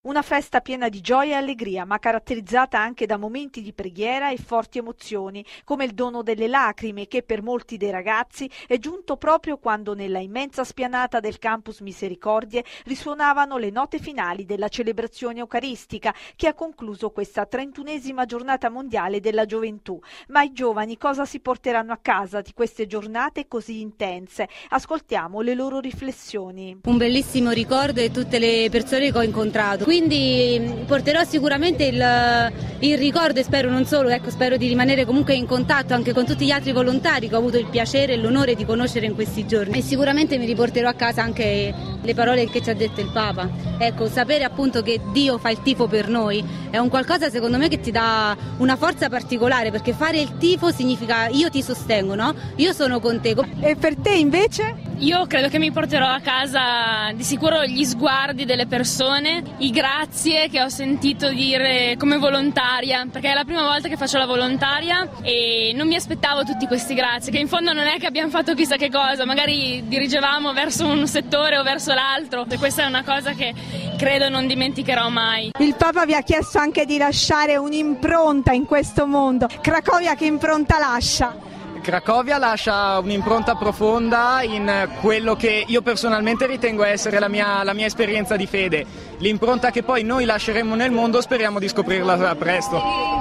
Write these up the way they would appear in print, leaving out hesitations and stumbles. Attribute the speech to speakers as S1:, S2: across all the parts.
S1: Una festa piena di gioia e allegria, ma caratterizzata anche da momenti di preghiera e forti emozioni, come il dono delle lacrime che per molti dei ragazzi è giunto proprio quando nella immensa spianata del Campus Misericordie risuonavano le note finali della celebrazione eucaristica che ha concluso questa 31esima giornata mondiale della gioventù. Ma i giovani cosa si porteranno a casa di queste giornate così intense? Ascoltiamo le loro riflessioni.
S2: Un bellissimo ricordo di tutte le persone che ho incontrato. Quindi porterò sicuramente il ricordo e spero non solo, spero di rimanere comunque in contatto anche con tutti gli altri volontari che ho avuto il piacere e l'onore di conoscere in questi giorni, e sicuramente mi riporterò a casa anche le parole che ci ha detto il Papa. Sapere appunto che Dio fa il tifo per noi è un qualcosa secondo me che ti dà una forza particolare, perché fare il tifo significa io ti sostengo, no? Io sono con te.
S1: E per te invece?
S3: Io credo che mi porterò a casa di sicuro gli sguardi delle persone, i grazie che ho sentito dire come volontaria, perché è la prima volta che faccio la volontaria e non mi aspettavo tutti questi grazie, che in fondo non è che abbiamo fatto chissà che cosa, magari dirigevamo verso un settore o verso l'altro, e questa è una cosa che credo non dimenticherò mai.
S1: Il Papa vi ha chiesto anche di lasciare un'impronta in questo mondo. Cracovia che impronta lascia?
S4: Cracovia lascia un'impronta profonda in quello che io personalmente ritengo essere la mia esperienza di fede. L'impronta che poi noi lasceremo nel mondo speriamo di scoprirla presto.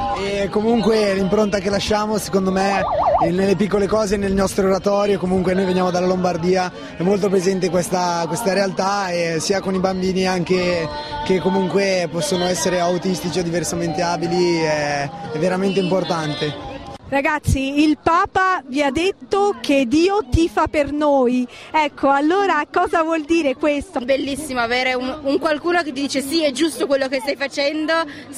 S5: E comunque l'impronta che lasciamo secondo me nelle piccole cose, nel nostro oratorio, comunque noi veniamo dalla Lombardia, è molto presente questa realtà, e sia con i bambini anche che comunque possono essere autistici o diversamente abili, è veramente importante.
S1: Ragazzi, il Papa vi ha detto che Dio tifa per noi. Allora cosa vuol dire questo?
S2: Bellissimo avere un qualcuno che ti dice sì, è giusto quello che stai facendo,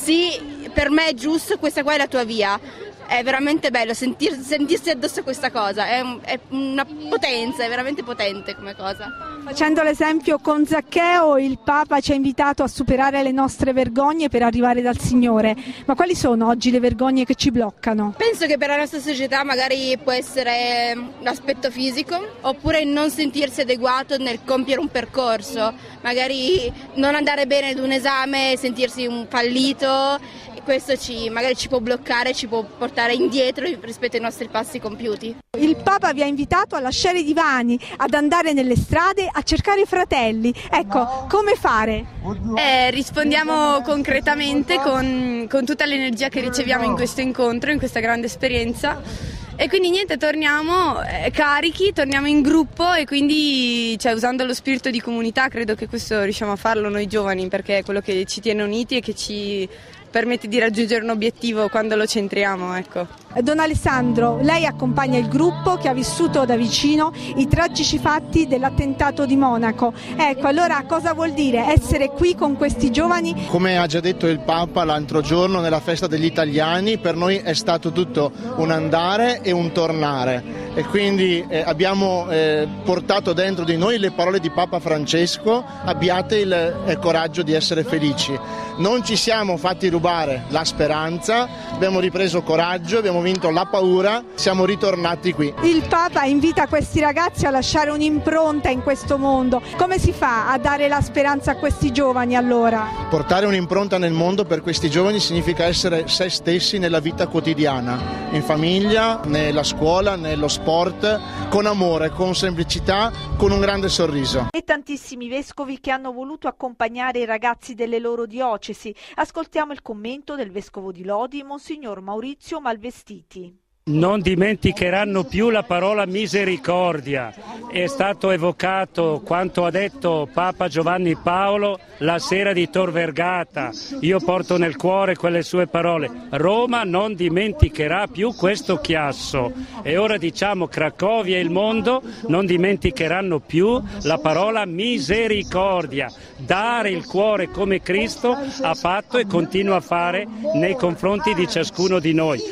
S2: sì, per me è giusto, questa qua è la tua via. È veramente bello sentirsi addosso a questa cosa, è una potenza, è veramente potente come cosa.
S1: Facendo l'esempio con Zaccheo, il Papa ci ha invitato a superare le nostre vergogne per arrivare dal Signore. Ma quali sono oggi le vergogne che ci bloccano?
S2: Penso che per la nostra società magari può essere l'aspetto fisico, oppure non sentirsi adeguato nel compiere un percorso, magari non andare bene ad un esame, sentirsi un fallito. Questo magari ci può bloccare, ci può portare indietro rispetto ai nostri passi compiuti.
S1: Il Papa vi ha invitato a lasciare i divani, ad andare nelle strade, a cercare i fratelli. Come fare?
S2: Rispondiamo concretamente con tutta l'energia che riceviamo in questo incontro, in questa grande esperienza. E quindi niente, torniamo carichi, torniamo in gruppo, e quindi usando lo spirito di comunità credo che questo riusciamo a farlo noi giovani, perché è quello che ci tiene uniti e che ci permette di raggiungere un obiettivo quando lo centriamo.
S1: Don Alessandro, lei accompagna il gruppo che ha vissuto da vicino i tragici fatti dell'attentato di Monaco. Allora cosa vuol dire essere qui con questi giovani?
S6: Come ha già detto il Papa l'altro giorno nella festa degli italiani, per noi è stato tutto un andare e un tornare, e quindi abbiamo portato dentro di noi le parole di Papa Francesco: abbiate il coraggio di essere felici. Non ci siamo fatti rubare la speranza, abbiamo ripreso coraggio, abbiamo vinto la paura, siamo ritornati qui.
S1: Il Papa invita questi ragazzi a lasciare un'impronta in questo mondo. Come si fa a dare la speranza a questi giovani allora?
S6: Portare un'impronta nel mondo per questi giovani significa essere se stessi nella vita quotidiana, in famiglia, nella scuola, nello sport, con amore, con semplicità, con un grande sorriso.
S1: E tantissimi vescovi che hanno voluto accompagnare i ragazzi delle loro diocesi. Ascoltiamo il commento del vescovo di Lodi, Monsignor Maurizio Malvestiti.
S7: Non dimenticheranno più la parola misericordia. È stato evocato quanto ha detto Papa Giovanni Paolo la sera di Tor Vergata. Io porto nel cuore quelle sue parole. Roma non dimenticherà più questo chiasso. E ora diciamo Cracovia e il mondo non dimenticheranno più la parola misericordia. Dare il cuore come Cristo ha fatto e continua a fare nei confronti di ciascuno di noi.